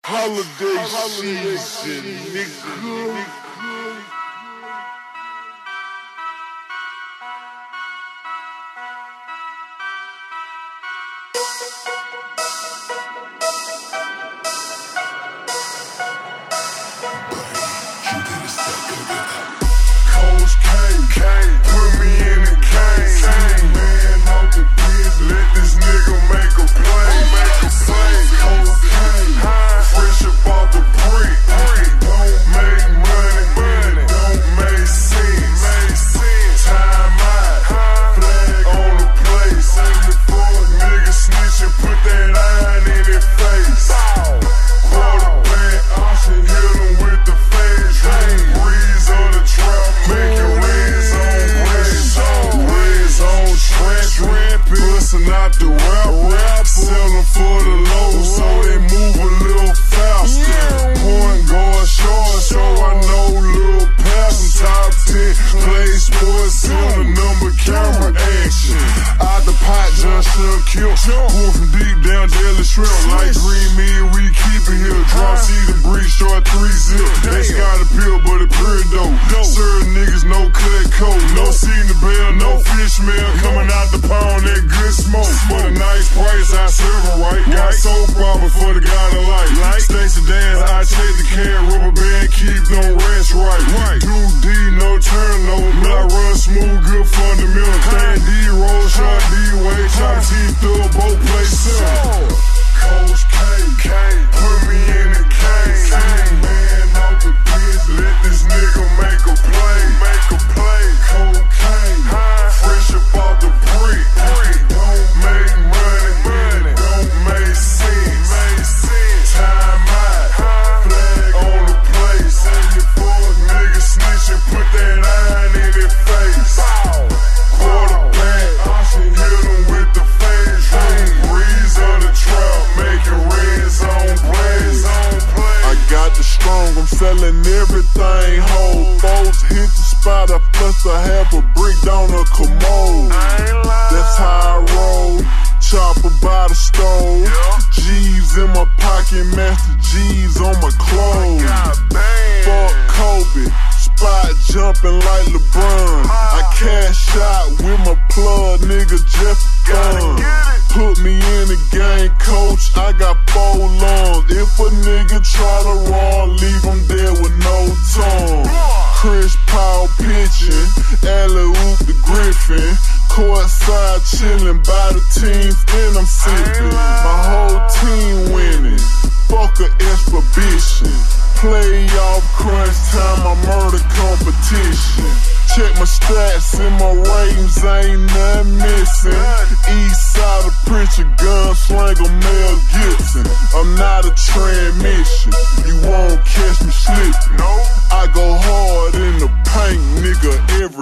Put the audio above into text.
Holiday season, nigga. Coach K, put me in the game. Man off the biz, let this nigga make a play. Coach K, fresh up off the brick. Don't make money, but it don't make sense. Time out, flag on the place. Fuck nigga snitching, put that iron in his face. Quarterback option, hit him with the fast lane. Breeze on the trap, making red zone trapping, busting out the rapper, selling for the low, so they move a little faster. Point guard short, so I know little pass. Top 10 play sports on the number camera action. Out the pot, Junction kill. Pull from deep down, daily shrimp. Like green meat, we keep it here. Drop C the breeze, short 3-zip. They got a pill, but it pure dope. Certain niggas no cut coat, no seeing the bell, no fish smell coming out the pond. That good smoke for the nice price, I serve it right. Got soap opera for the god of light. Stacy dance, I take the can, rubber band, keep no rest right. 2D, no turnover, but I run smooth, good fundamental. Stand D, roll shot, D way, chop T through both places. Coach K, put me in the game. Man off the biz, let this nigga make a play. Cocaine, fresh up off the brick. Don't make money, but it don't make sense. Time out, flag on the place. Fuck nigga snitching, put that iron in his face. Quarterback option, hit him with the fast lane. Breeze on the trap, making red zone plays. I got the strong, I'm selling everything whole. Foes hit the spot, I plus I have a brick down a commode. That's how I roll. Chopper by the stove. G's in my pocket, Master G's on my clothes. Fuck Kobe, spot jumping like LeBron. I cash out with my plug, nigga, just for fun. Put me in the game, coach, I got 4 lungs. If a nigga try to run, leave him there with no tongue. Chris Paul pitching, alley-oop the Griffin. Courtside chillin' by the teams, and I'm sippin'. My whole team winning, fuck a exhibition. Playoff crunch time, I murder competition. Check my stats and my ratings, ain't nothing missing. East side of preacher, gunslinger Mel Gibson. I'm not a transmission, you won't catch me slipping. I go hard in the paint, nigga, every